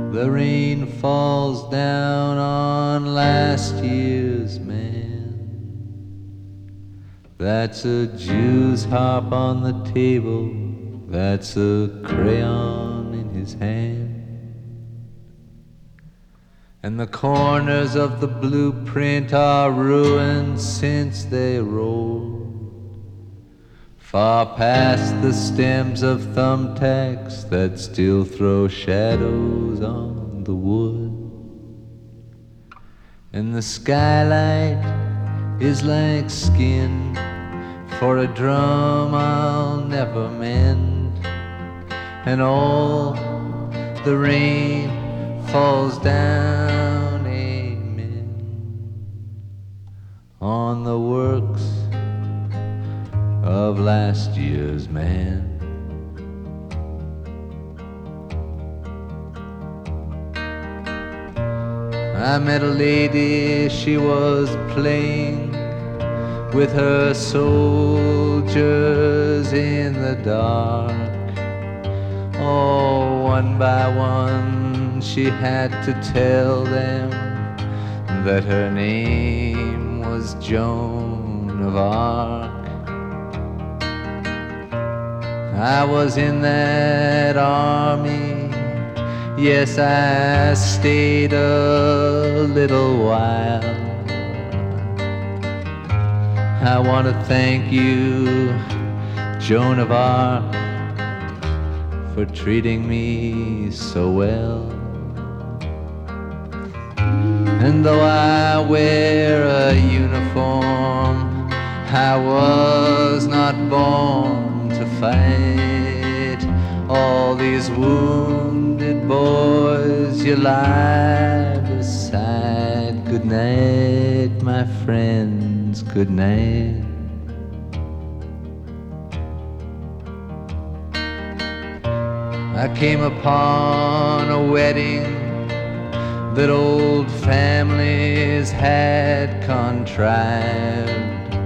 The rain falls down on last year's man. That's a Jew's harp on the table, that's a crayon in his hand. And the corners of the blueprint are ruined since they rolled far past the stems of thumbtacks that still throw shadows on the wood. And the skylight is like skin for a drum I'll never mend. And all the rain falls down, amen, on the works of last year's man. I met a lady, she was playing with her soldiers in the dark. Oh, one by one she had to tell them that her name was Joan of Arc. I was in that army, yes, I stayed a little while. I want to thank you, Joan of Arc, for treating me so well. And though I wear a uniform, I was not born to fight. All these wounded boys you lie beside. Good night, my friends, good night. I came upon a wedding that old families had contrived.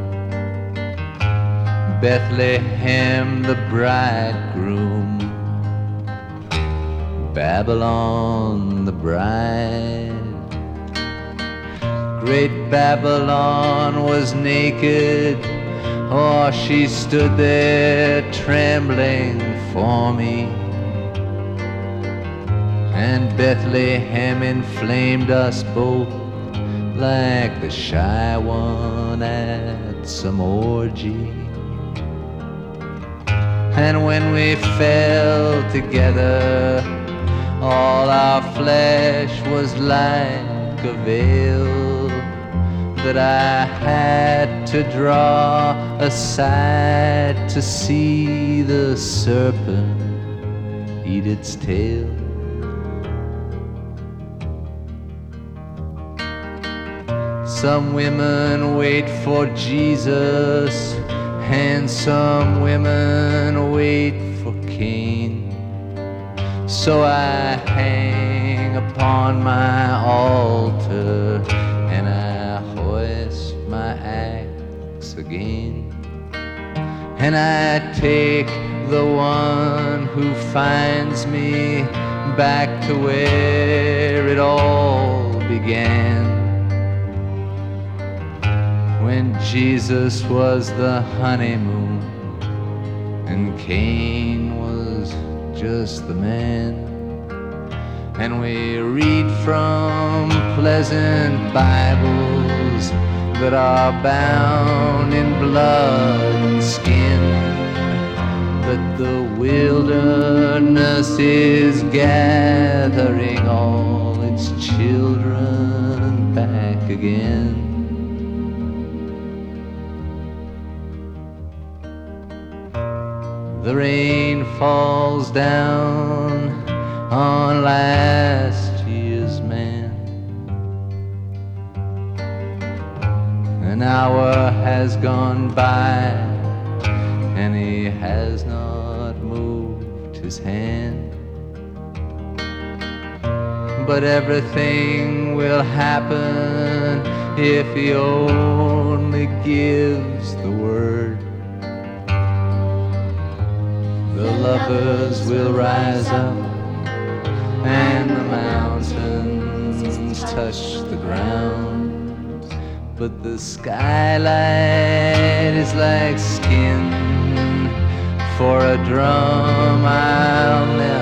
Bethlehem the bridegroom, Babylon the bride. Great Babylon was naked, oh, she stood there trembling for me. And Bethlehem inflamed us both like the shy one at some orgy. And when we fell together, all our flesh was like a veil that I had to draw aside to see the serpent eat its tail. Some women wait for Jesus, and some women wait for Cain. So I hang upon my altar and I hoist my axe again. And I take the one who finds me back to where it all began, when Jesus was the honeymoon and Cain was just the man. And we read from pleasant Bibles that are bound in blood and skin, that the wilderness is gathering all its children back again. The rain falls down on last year's man. An hour has gone by and he has not moved his hand. But everything will happen if he only gives the word. The lovers will rise up and the mountains touch the ground. But the skylight is like skin for a drum I'll never